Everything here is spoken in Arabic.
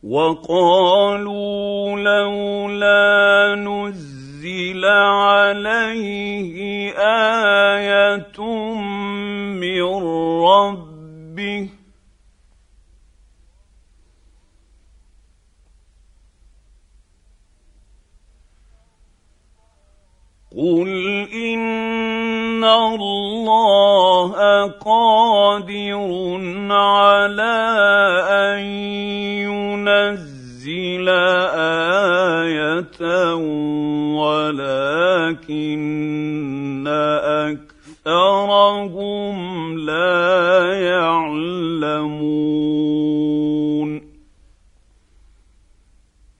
وقالوا لولا نزل عليه آية من ربه قل إن الله قادر على أن ينزل آية ولكن